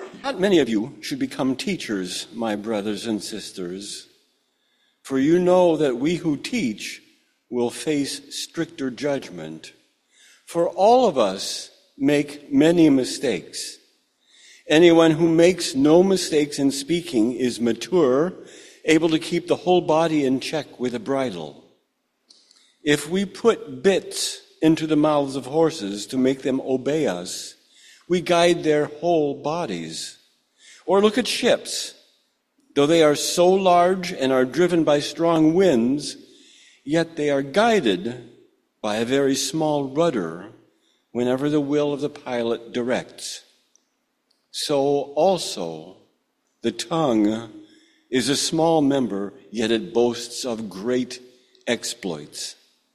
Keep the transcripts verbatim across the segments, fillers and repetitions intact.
Not many of you should become teachers, my brothers and sisters, for you know that we who teach will face stricter judgment. For all of us make many mistakes. Anyone who makes no mistakes in speaking is mature, able to keep the whole body in check with a bridle. If we put bits into the mouths of horses to make them obey us, we guide their whole bodies. Or look at ships. Though they are so large and are driven by strong winds, yet they are guided by a very small rudder whenever the will of the pilot directs. So also the tongue is a small member, yet it boasts of great exploits.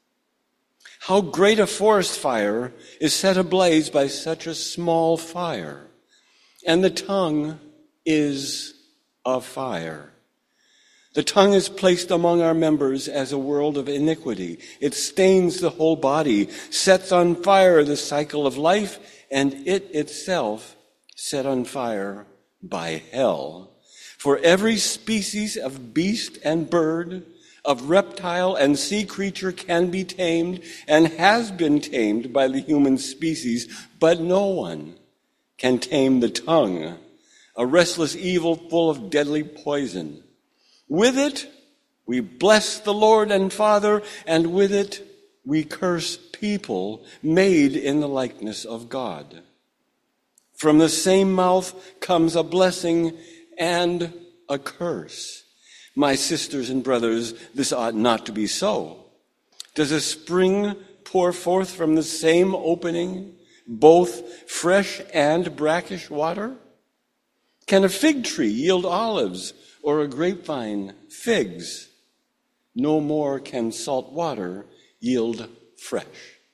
How great a forest fire is set ablaze by such a small fire, and the tongue is a fire. The tongue is placed among our members as a world of iniquity. It stains the whole body, sets on fire the cycle of life, and it itself set on fire by hell. For every species of beast and bird, of reptile and sea creature can be tamed and has been tamed by the human species, but no one can tame the tongue, a restless evil full of deadly poison. With it, we bless the Lord and Father, and with it, we curse people made in the likeness of God. From the same mouth comes a blessing and a curse. My sisters and brothers, this ought not to be so. Does a spring pour forth from the same opening both fresh and brackish water? Can a fig tree yield olives, or a grapevine figs? No more can salt water yield fresh.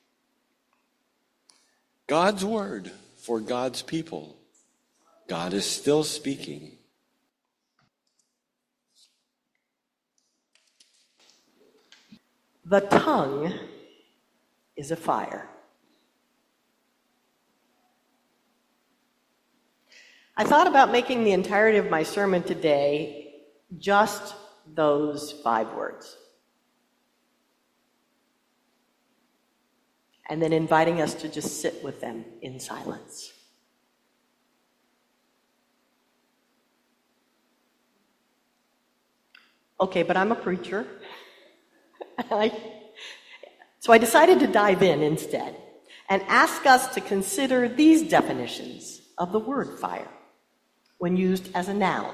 God's word for God's people. God is still speaking. The tongue is a fire. I thought about making the entirety of my sermon today just those five words, and then inviting us to just sit with them in silence. Okay, but I'm a preacher. I, so I decided to dive in instead and ask us to consider these definitions of the word fire when used as a noun.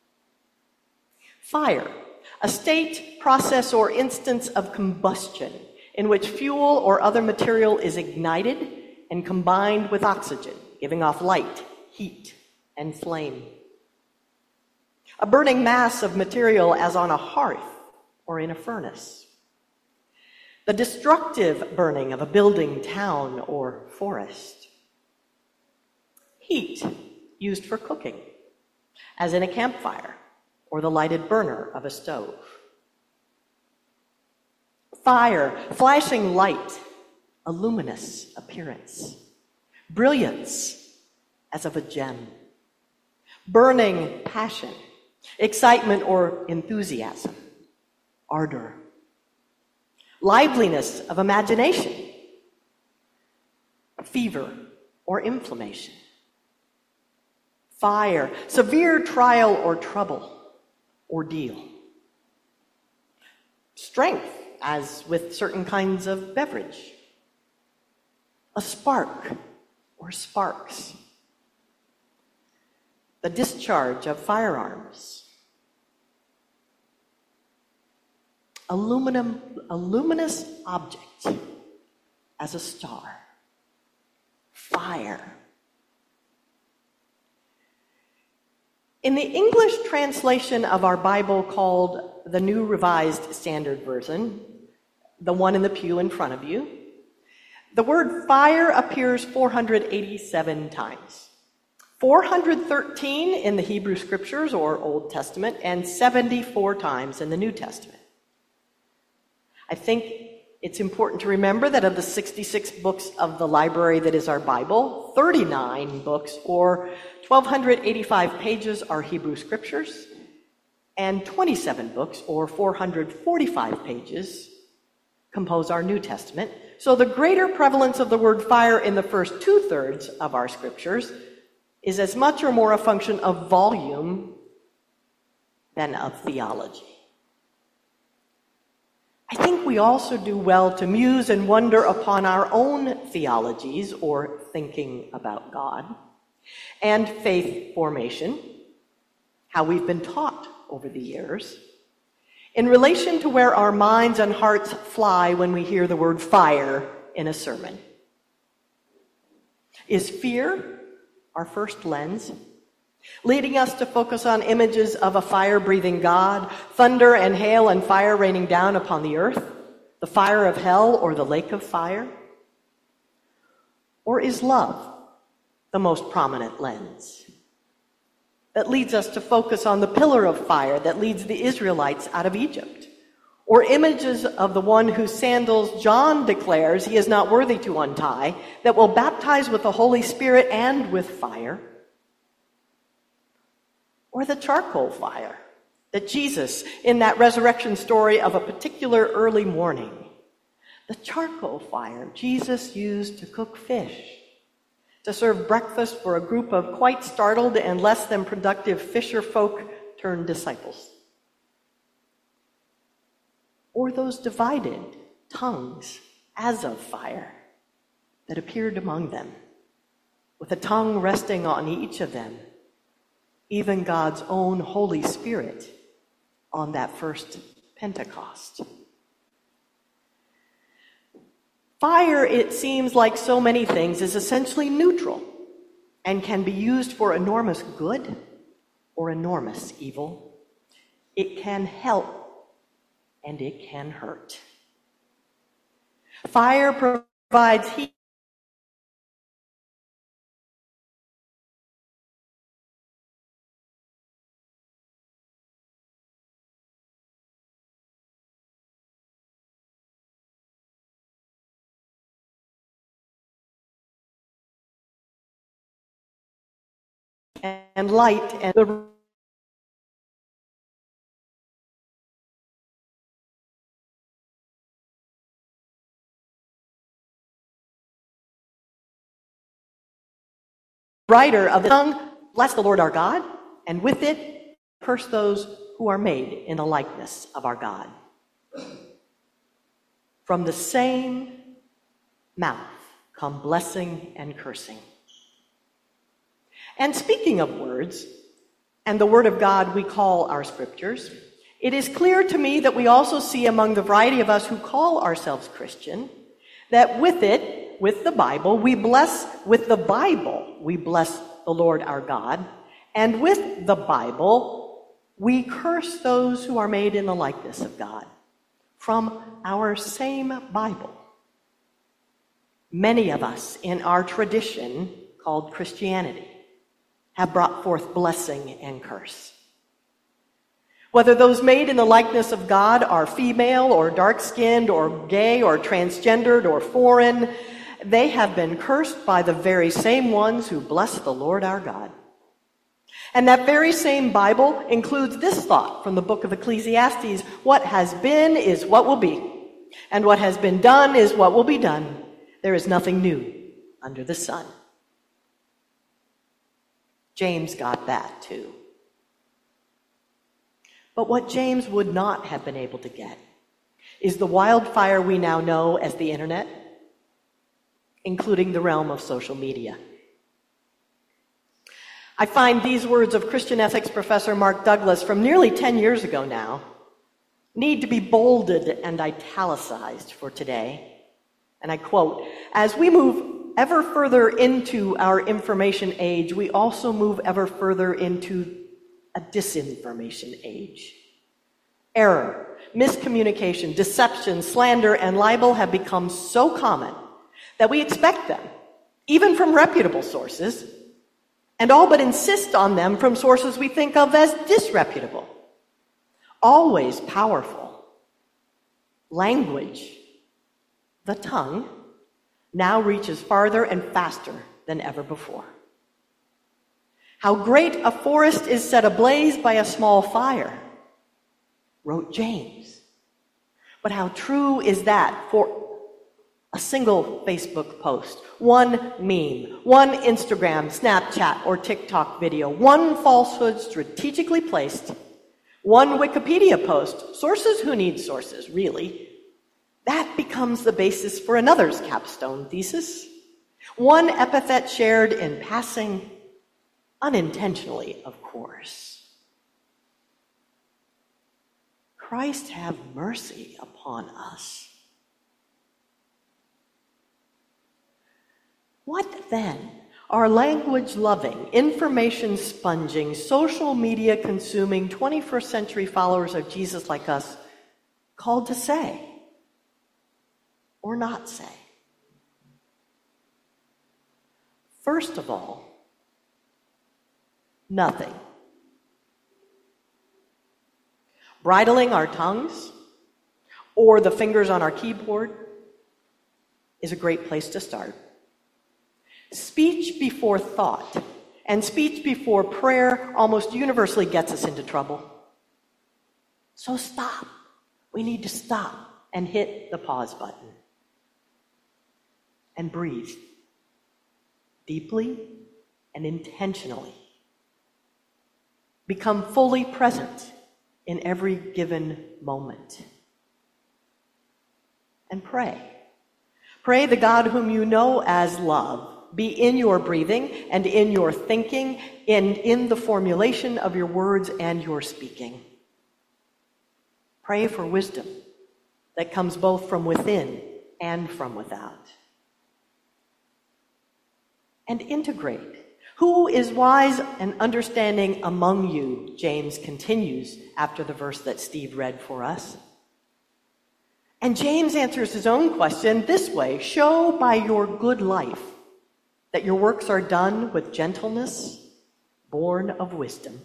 Fire, a state, process, or instance of combustion in which fuel or other material is ignited and combined with oxygen, giving off light, heat, and flame. A burning mass of material as on a hearth or in a furnace. The destructive burning of a building, town, or forest. Heat used for cooking, as in a campfire or the lighted burner of a stove. Fire, flashing light, a luminous appearance. Brilliance, as of a gem. Burning passion, excitement or enthusiasm. Ardor. Liveliness of imagination. Fever or inflammation. Fire, severe trial or trouble, ordeal. Strength, as with certain kinds of beverage. A spark or sparks. The discharge of firearms. Aluminum, a luminous object as a star. Fire. In the English translation of our Bible called the New Revised Standard Version, the one in the pew in front of you, the word fire appears four hundred eighty-seven times. four hundred thirteen in the Hebrew Scriptures or Old Testament, and seventy-four times in the New Testament. I think it's important to remember that of the sixty-six books of the library that is our Bible, thirty-nine books, or one thousand two hundred eighty-five pages, are Hebrew scriptures, and twenty-seven books, or four hundred forty-five pages, compose our New Testament. So the greater prevalence of the word fire in the first two-thirds of our scriptures is as much or more a function of volume than of theology. I think we also do well to muse and wonder upon our own theologies, or thinking about God, and faith formation, how we've been taught over the years, in relation to where our minds and hearts fly when we hear the word fire in a sermon. Is fear our first lens, leading us to focus on images of a fire-breathing God, thunder and hail and fire raining down upon the earth, the fire of hell or the lake of fire? Or is love the most prominent lens that leads us to focus on the pillar of fire that leads the Israelites out of Egypt, or images of the one whose sandals John declares he is not worthy to untie, that will baptize with the Holy Spirit and with fire? Or the charcoal fire that Jesus, in that resurrection story of a particular early morning, the charcoal fire Jesus used to cook fish, to serve breakfast for a group of quite startled and less than productive fisher folk turned disciples. Or those divided tongues as of fire that appeared among them, with a tongue resting on each of them, even God's own Holy Spirit on that first Pentecost. Fire, it seems like so many things, is essentially neutral and can be used for enormous good or enormous evil. It can help and it can hurt. Fire provides heat and light, and the writer of the tongue, bless the Lord our God, and with it curse those who are made in the likeness of our God. From the same mouth come blessing and cursing. And speaking of words, and the Word of God we call our scriptures, it is clear to me that we also see among the variety of us who call ourselves Christian, that with it, with the Bible, we bless, with the Bible, we bless the Lord our God, and with the Bible, we curse those who are made in the likeness of God, from our same Bible. Many of us in our tradition called Christianity have brought forth blessing and curse. Whether those made in the likeness of God are female or dark-skinned or gay or transgendered or foreign, they have been cursed by the very same ones who bless the Lord our God. And that very same Bible includes this thought from the book of Ecclesiastes: what has been is what will be, and what has been done is what will be done. There is nothing new under the sun. James got that too. But what James would not have been able to get is the wildfire we now know as the internet, including the realm of social media. I find these words of Christian ethics professor Mark Douglas from nearly ten years ago now need to be bolded and italicized for today. And I quote, "As we move ever further into our information age, we also move ever further into a disinformation age. Error, miscommunication, deception, slander, and libel have become so common that we expect them, even from reputable sources, and all but insist on them from sources we think of as disreputable. Always powerful. Language, the tongue, now reaches farther and faster than ever before. How great a forest is set ablaze by a small fire, wrote James. But how true is that for a single Facebook post, one meme, one Instagram, Snapchat, or TikTok video, one falsehood strategically placed, one Wikipedia post, sources who need sources, really, that becomes the basis for another's capstone thesis. One epithet shared in passing, unintentionally, of course. Christ have mercy upon us. What then are language-loving, information-sponging, social media-consuming, twenty-first century followers of Jesus like us called to say or not say? First of all, nothing. Bridling our tongues or the fingers on our keyboard is a great place to start. Speech before thought and speech before prayer almost universally gets us into trouble. So stop. We need to stop and hit the pause button. And breathe. Deeply and intentionally. Become fully present in every given moment. And pray. Pray the God whom you know as love be in your breathing and in your thinking and in the formulation of your words and your speaking. Pray for wisdom that comes both from within and from without. And integrate. Who is wise and understanding among you? James continues after the verse that Steve read for us. And James answers his own question this way: show by your good life that your works are done with gentleness, born of wisdom.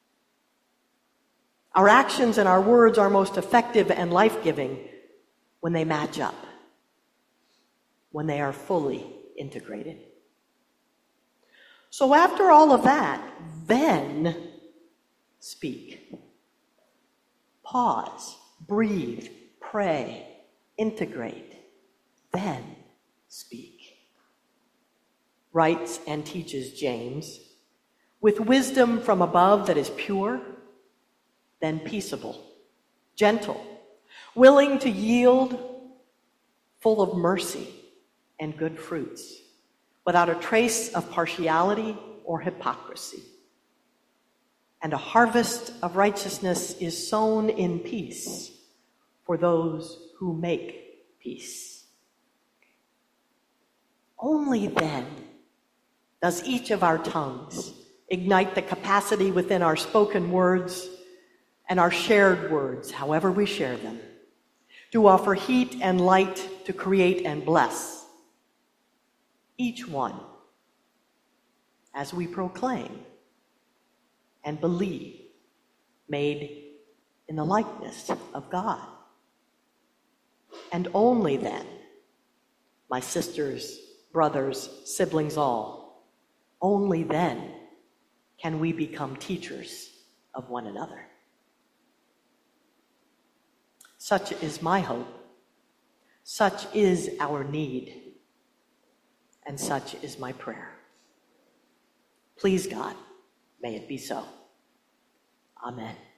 Our actions and our words are most effective and life-giving when they match up, when they are fully integrated. So after all of that, then speak. Pause, breathe, pray, integrate, then speak. Writes and teaches James, with wisdom from above that is pure, then peaceable, gentle, willing to yield, full of mercy and good fruits, without a trace of partiality or hypocrisy. And a harvest of righteousness is sown in peace for those who make peace. Only then does each of our tongues ignite the capacity within our spoken words and our shared words, however we share them, to offer heat and light to create and bless each one as we proclaim and believe, made in the likeness of God. And only then, my sisters, brothers, siblings all, only then can we become teachers of one another. Such is my hope. Such is our need. And such is my prayer. Please, God, may it be so. Amen.